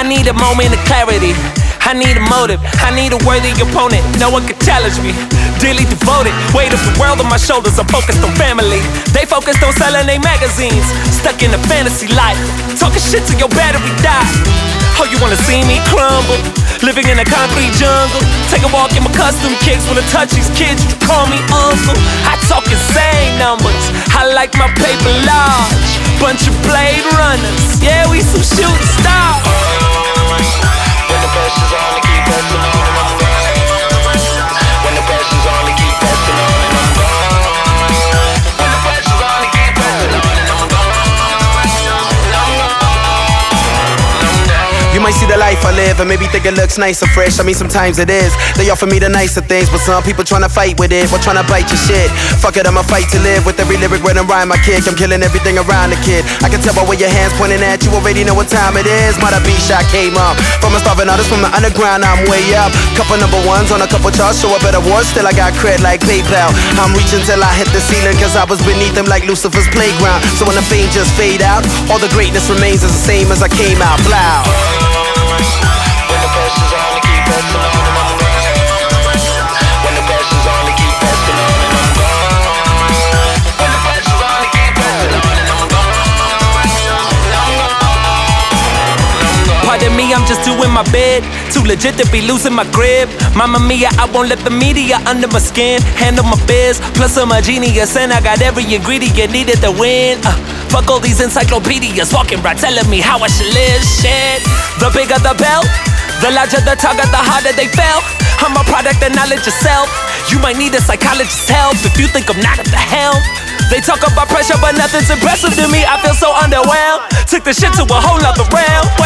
need a moment of clarity. I need a motive, I need a worthy opponent. No one can challenge me, dearly devoted. Weight of the world on my shoulders, I'm focused on family. They focused on selling their magazines, stuck in a fantasy life, talking shit till your battery die. Oh, you wanna see me crumble, living in a concrete jungle. Take a walk in my custom kicks, wanna touch these kids, you call me uncle. I talk insane numbers, I like my paper large. Bunch of Blade Runners, yeah, we some shooting stars. When the pressure's on, to keep pressing on and I'm gone. When the pressure's on, to keep pressing on and I'm gone. When the pressure's on, to keep pressing on and I'm gone. You might see the life I live and maybe think it looks nice or fresh. I mean, sometimes it is. They offer me the nicer things, but some people tryna fight with it, or tryna bite your shit. Fuck it, I'ma fight to live. With every lyric when I rhyme, I kick. I'm killing everything around the kid. I can tell by where your hands pointing at. You already know what time it is. Mother B shot came up from a starving artist from the underground. I'm way up. Couple number ones on a couple charts, show up at awards. Still I got cred like PayPal. I'm reaching till I hit the ceiling, cause I was beneath them like Lucifer's playground. So when the fame just fade out, all the greatness remains as the same as I came out. Blow. When the pressure's on, to keep pressing on and I'm gone. When the pressure's on, to keep pressing on and I'm gone. When the pressure's on, to keep pressing on and I'm gone. Pardon me, I'm just doing my bid. Too legit to be losing my grip. Mamma mia, I won't let the media under my skin. Handle my biz, plus I'm a genius and I got every ingredient needed to win. Fuck all these encyclopedias walking right telling me how I should live. Shit, the bigger the belt, the larger the target, the harder they fell. I'm a product of knowledge itself. You might need a psychologist's help if you think I'm not at the helm. They talk about pressure, but nothing's impressive to me. I feel so underwhelmed. Took the shit to a whole nother realm.